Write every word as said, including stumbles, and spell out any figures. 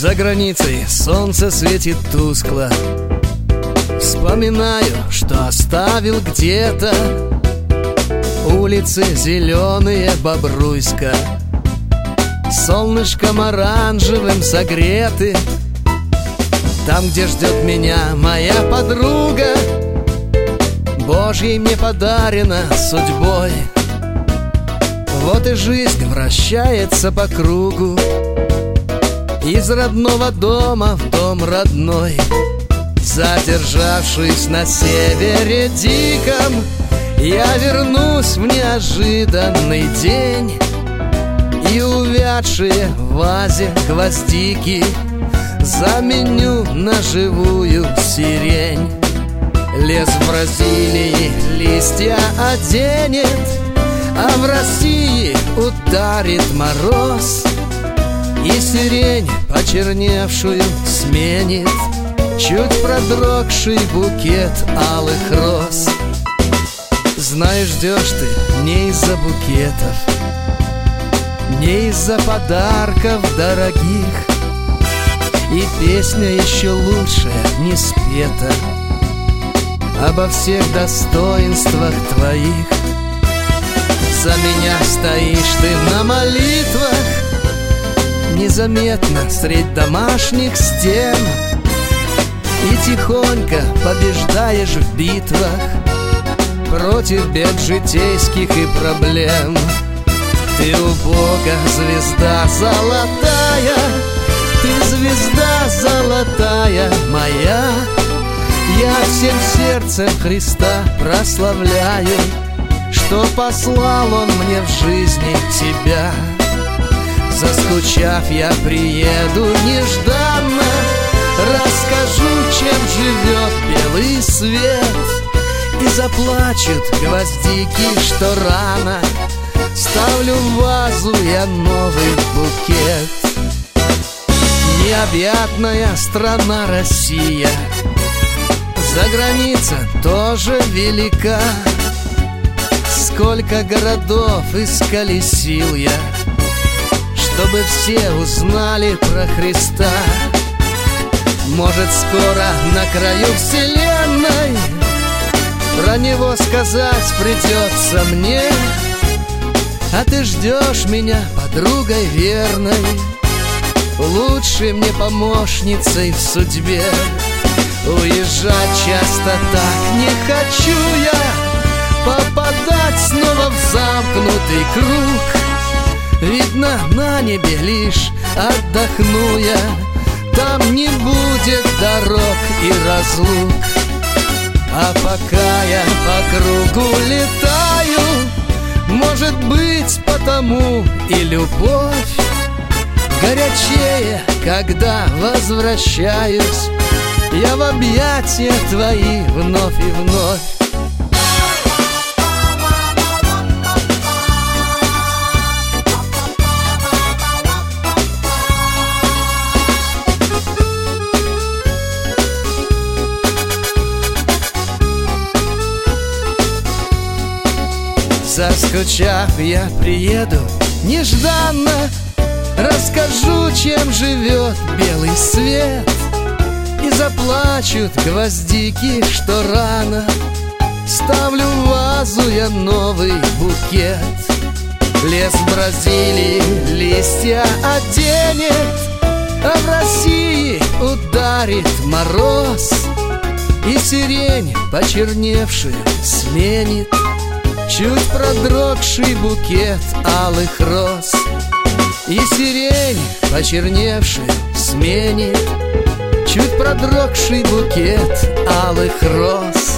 За границей солнце светит тускло. Вспоминаю, что оставил где-то. Улицы зеленые Бобруйска, солнышком оранжевым согреты. Там, где ждет меня моя подруга, Божьей мне подарена судьбой. Вот и жизнь вращается по кругу, из родного дома в дом родной. Задержавшись на севере диком, я вернусь в неожиданный день, и увядшие в вазе гвоздики заменю на живую сирень. Лес в Бразилии листья оденет, а в России ударит мороз, и сирень почерневшую сменит чуть продрогший букет алых роз. Знаешь, ждешь ты не из-за букетов, не из-за подарков дорогих, и песня еще лучшая не спета обо всех достоинствах твоих. За меня стоишь ты на молитвах, незаметно средь домашних стен, и тихонько побеждаешь в битвах против бед житейских и проблем. Ты у Бога звезда золотая, ты звезда золотая моя. Я всем сердцем Христа прославляю, что послал Он мне в жизни тебя. Заскучав, я приеду нежданно, расскажу, чем живет белый свет, и заплачут гвоздики, что рано ставлю в вазу я новый букет. Необъятная страна Россия, за граница тоже велика. Сколько городов исколесил я, чтобы все узнали про Христа. Может, скоро на краю вселенной про Него сказать придется мне, а ты ждешь меня подругой верной, лучшей мне помощницей в судьбе. Уезжать часто так не хочу я, попадать снова в замкнутый круг. Видно, на небе лишь отдохну я, там не будет дорог и разлук. А пока я по кругу летаю, может быть, потому и любовь горячее, когда возвращаюсь я в объятия твои вновь и вновь. Заскучав, я приеду нежданно, расскажу, чем живет белый свет, и заплачут гвоздики, что рано ставлю в вазу я новый букет. Лес в Бразилии листья оденет, а в России ударит мороз, и сирень почерневшую сменит чуть продрогший букет алых роз. И сирень почерневшую сменит чуть продрогший букет алых роз.